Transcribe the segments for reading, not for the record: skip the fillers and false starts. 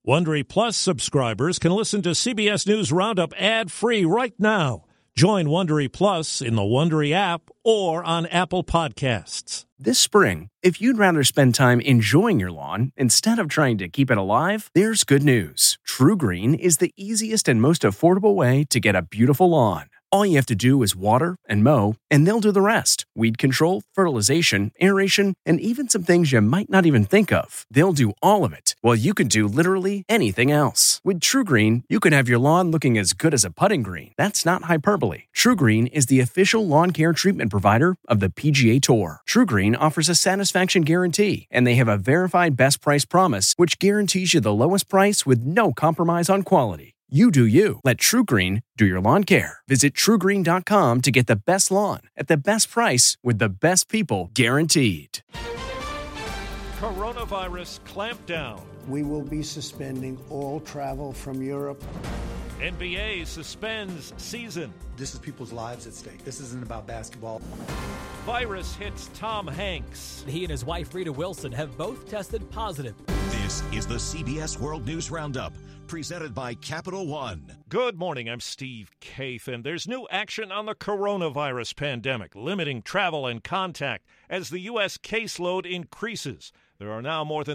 Wondery Plus subscribers can listen to CBS News Roundup ad-free right now. Join Wondery Plus in the Wondery app or on Apple Podcasts. This spring, if you'd rather spend time enjoying your lawn instead of trying to keep it alive, there's good news. True Green is the easiest and most affordable way to get a beautiful lawn. All you have to do is water and mow, and they'll do the rest. Weed control, fertilization, aeration, and even some things you might not even think of. They'll do all of it, while you can do literally anything else. With True Green, you can have your lawn looking as good as a putting green. That's not hyperbole. True Green is the official lawn care treatment provider of the PGA Tour. True Green offers a satisfaction guarantee, and they have a verified best price promise, which guarantees you the lowest price with no compromise on quality. You do you. Let True Green do your lawn care. Visit TrueGreen.com to get the best lawn at the best price with the best people guaranteed. Coronavirus clampdown. We will be suspending all travel from Europe. NBA suspends season. This is people's lives at stake. This isn't about basketball. Virus hits Tom Hanks. He and his wife, Rita Wilson, have both tested positive. This is the CBS World News Roundup, presented by Capital One. Good morning, I'm Steve Kaith, and there's new action on the coronavirus pandemic, limiting travel and contact as the U.S. caseload increases. There are now more than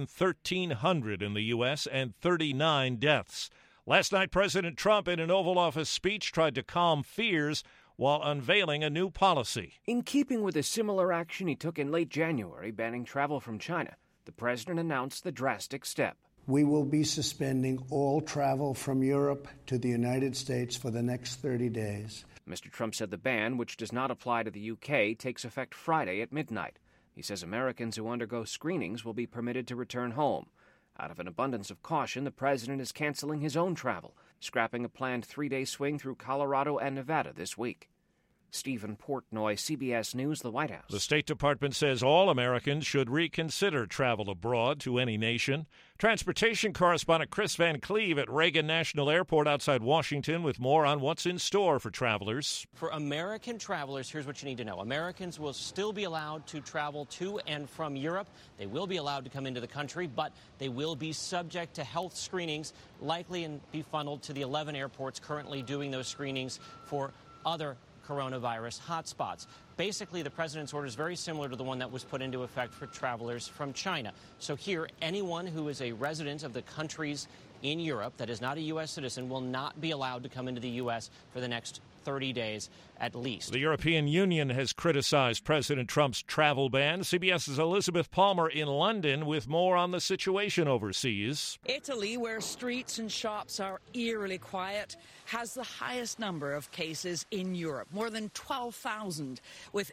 1,300 in the U.S. and 39 deaths. Last night, President Trump, in an Oval Office speech, tried to calm fears while unveiling a new policy. In keeping with a similar action he took in late January, banning travel from China, the president announced the drastic step. We will be suspending all travel from Europe to the United States for the next 30 days. Mr. Trump said the ban, which does not apply to the UK, takes effect Friday at midnight. He says Americans who undergo screenings will be permitted to return home. Out of an abundance of caution, the president is canceling his own travel, scrapping a planned 3-day swing through Colorado and Nevada this week. Stephen Portnoy, CBS News, the White House. The State Department says all Americans should reconsider travel abroad to any nation. Transportation correspondent Chris Van Cleve at Reagan National Airport outside Washington with more on what's in store for travelers. For American travelers, here's what you need to know. Americans will still be allowed to travel to and from Europe. They will be allowed to come into the country, but they will be subject to health screenings, likely and be funneled to the 11 airports currently doing those screenings for other coronavirus hotspots. Basically, the president's order is very similar to the one that was put into effect for travelers from China. So here, anyone who is a resident of the countries in Europe that is not a U.S. citizen will not be allowed to come into the U.S. for the next 30 days at least. The European Union has criticized President Trump's travel ban. CBS's Elizabeth Palmer in London with more on the situation overseas. Italy, where streets and shops are eerily quiet, has the highest number of cases in Europe, more than 12,000, with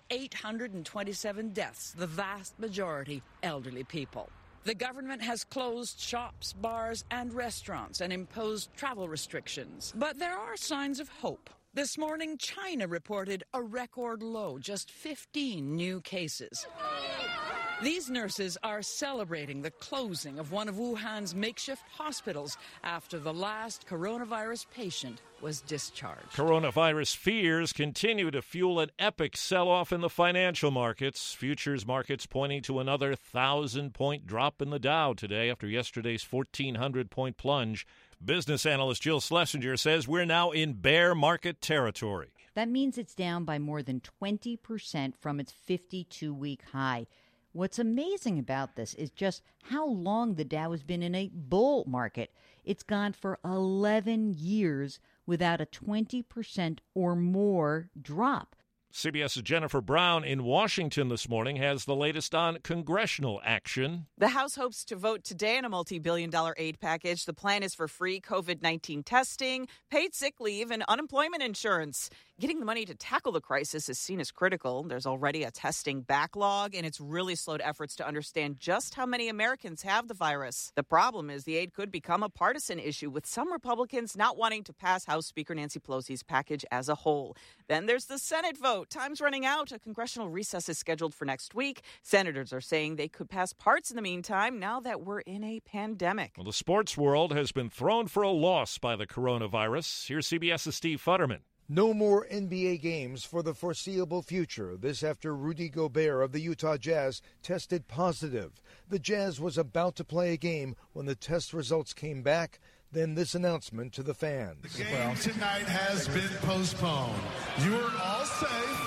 827 deaths, the vast majority elderly people. The government has closed shops, bars, and restaurants and imposed travel restrictions. But there are signs of hope. This morning, China reported a record low, just 15 new cases. These nurses are celebrating the closing of one of Wuhan's makeshift hospitals after the last coronavirus patient was discharged. Coronavirus fears continue to fuel an epic sell-off in the financial markets. Futures markets pointing to another 1,000-point drop in the Dow today after yesterday's 1,400-point plunge. Business analyst Jill Schlesinger says we're now in bear market territory. That means it's down by more than 20% from its 52-week high. What's amazing about this is just how long the Dow has been in a bull market. It's gone for 11 years without a 20% or more drop. CBS's Jennifer Brown in Washington this morning has the latest on congressional action. The House hopes to vote today on a multi-billion-dollar aid package. The plan is for free COVID-19 testing, paid sick leave, and unemployment insurance. Getting the money to tackle the crisis is seen as critical. There's already a testing backlog, and it's really slowed efforts to understand just how many Americans have the virus. The problem is the aid could become a partisan issue, with some Republicans not wanting to pass House Speaker Nancy Pelosi's package as a whole. Then there's the Senate vote. Time's running out. A congressional recess is scheduled for next week. Senators are saying they could pass parts in the meantime now that we're in a pandemic. Well, the sports world has been thrown for a loss by the coronavirus. Here's CBS's Steve Futterman. No more NBA games for the foreseeable future. This after Rudy Gobert of the Utah Jazz tested positive. The Jazz was about to play a game when the test results came back. Then this announcement to the fans. The game tonight has been postponed. You are all safe.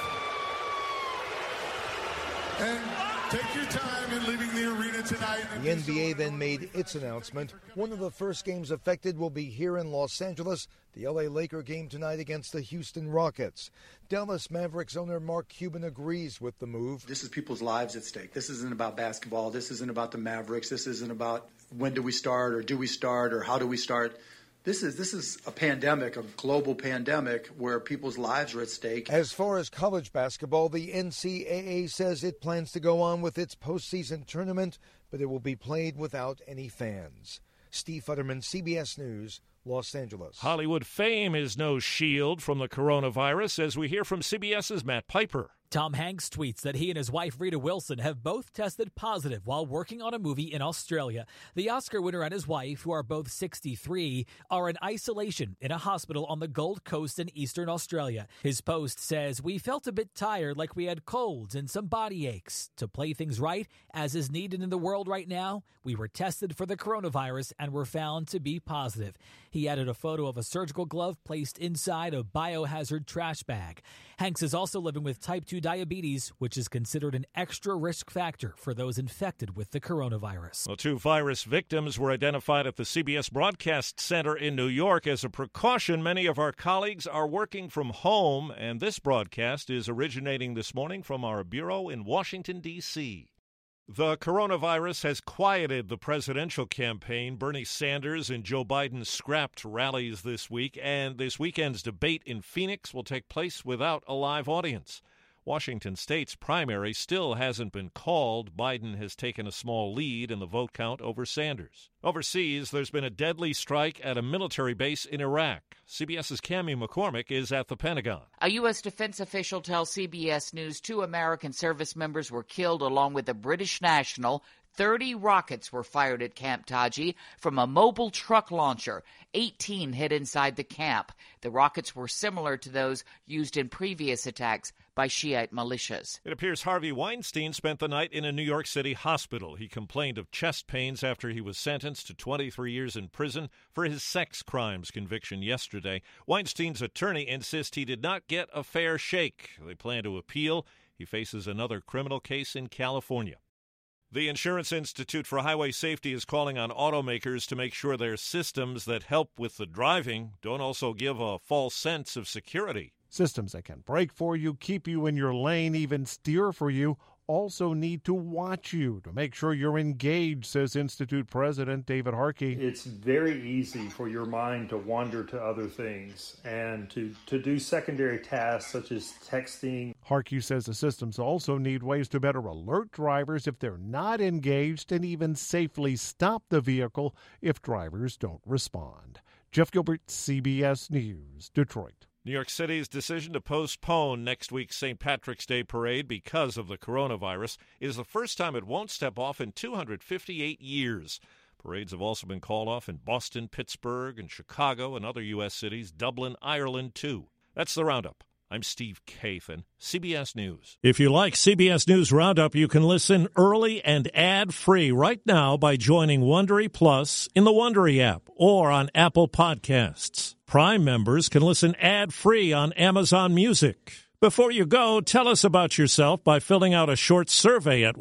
And take your time in leaving the arena tonight. The NBA then made its announcement. One of the first games affected will be here in Los Angeles, the LA Laker game tonight against the Houston Rockets. Dallas Mavericks owner Mark Cuban agrees with the move. This is people's lives at stake. This isn't about basketball. This isn't about the Mavericks. This isn't about when do we start or do we start or how do we start. This is a pandemic, a global pandemic where people's lives are at stake. As far as college basketball, the NCAA says it plans to go on with its postseason tournament, but it will be played without any fans. Steve Futterman, CBS News, Los Angeles. Hollywood fame is no shield from the coronavirus, as we hear from CBS's Matt Piper. Tom Hanks tweets that he and his wife Rita Wilson have both tested positive while working on a movie in Australia. The Oscar winner and his wife, who are both 63, are in isolation in a hospital on the Gold Coast in eastern Australia. His post says, "We felt a bit tired, like we had colds and some body aches. To play things right, as is needed in the world right now, we were tested for the coronavirus and were found to be positive." He added a photo of a surgical glove placed inside a biohazard trash bag. Hanks is also living with type 2 diabetes, which is considered an extra risk factor for those infected with the coronavirus. Well, 2 virus victims were identified at the CBS Broadcast Center in New York. As a precaution, many of our colleagues are working from home, and this broadcast is originating this morning from our bureau in Washington, D.C. The coronavirus has quieted the presidential campaign. Bernie Sanders and Joe Biden scrapped rallies this week, and this weekend's debate in Phoenix will take place without a live audience. Washington State's primary still hasn't been called. Biden has taken a small lead in the vote count over Sanders. Overseas, there's been a deadly strike at a military base in Iraq. CBS's Cammie McCormick is at the Pentagon. A U.S. defense official tells CBS News 2 American service members were killed along with a British national. 30 rockets were fired at Camp Taji from a mobile truck launcher. 18 hit inside the camp. The rockets were similar to those used in previous attacks by Shiite militias. It appears Harvey Weinstein spent the night in a New York City hospital. He complained of chest pains after he was sentenced to 23 years in prison for his sex crimes conviction yesterday. Weinstein's attorney insists he did not get a fair shake. They plan to appeal. He faces another criminal case in California. The Insurance Institute for Highway Safety is calling on automakers to make sure their systems that help with the driving don't also give a false sense of security. Systems that can brake for you, keep you in your lane, even steer for you, also need to watch you to make sure you're engaged, says Institute President David Harkey. It's very easy for your mind to wander to other things and to do secondary tasks such as texting. Harkey says the systems also need ways to better alert drivers if they're not engaged and even safely stop the vehicle if drivers don't respond. Jeff Gilbert, CBS News, Detroit. New York City's decision to postpone next week's St. Patrick's Day parade because of the coronavirus is the first time it won't step off in 258 years. Parades have also been called off in Boston, Pittsburgh, and Chicago and other U.S. cities, Dublin, Ireland, too. That's the Roundup. I'm Steve Kathan, CBS News. If you like CBS News Roundup, you can listen early and ad-free right now by joining Wondery Plus in the Wondery app or on Apple Podcasts. Prime members can listen ad-free on Amazon Music. Before you go, tell us about yourself by filling out a short survey at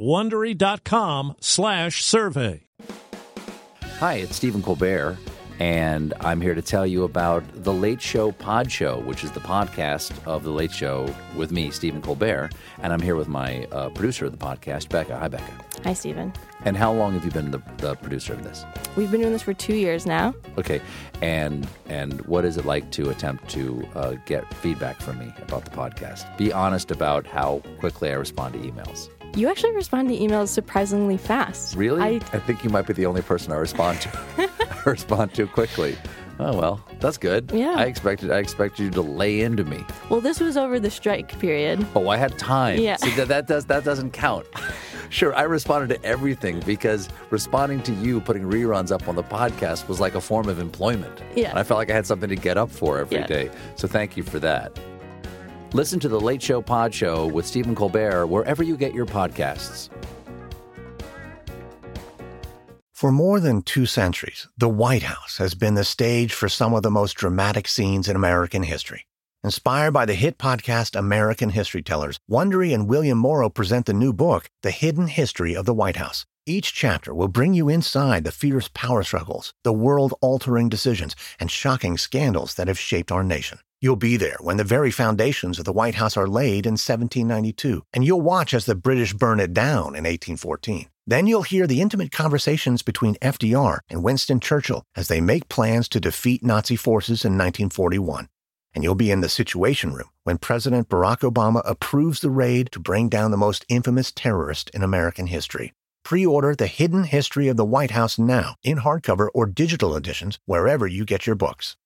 Wondery.com/survey. Hi, it's Stephen Colbert, and I'm here to tell you about The Late Show Pod Show, which is the podcast of The Late Show with me, Stephen Colbert, and I'm here with my producer of the podcast, Becca. Hi, Becca. Hi, Stephen. And how long have you been the producer of this? We've been doing this for 2 years now. Okay, and what is it like to attempt to get feedback from me about the podcast? Be honest about how quickly I respond to emails. You actually respond to emails surprisingly fast. Really? I think you might be the only person I respond to. Respond to quickly. Oh, well, that's good. Yeah. I expected you to lay into me. Well, this was over the strike period. Oh, I had time. Yeah. See, that doesn't count. Sure, I responded to everything because responding to you putting reruns up on the podcast was like a form of employment. Yeah. And I felt like I had something to get up for every day. So thank you for that. Listen to The Late Show Pod Show with Stephen Colbert wherever you get your podcasts. For more than 2 centuries, the White House has been the stage for some of the most dramatic scenes in American history. Inspired by the hit podcast American History Tellers, Wondery and William Morrow present the new book, The Hidden History of the White House. Each chapter will bring you inside the fierce power struggles, the world-altering decisions, and shocking scandals that have shaped our nation. You'll be there when the very foundations of the White House are laid in 1792, and you'll watch as the British burn it down in 1814. Then you'll hear the intimate conversations between FDR and Winston Churchill as they make plans to defeat Nazi forces in 1941. And you'll be in the Situation Room when President Barack Obama approves the raid to bring down the most infamous terrorist in American history. Pre-order The Hidden History of the White House now in hardcover or digital editions wherever you get your books.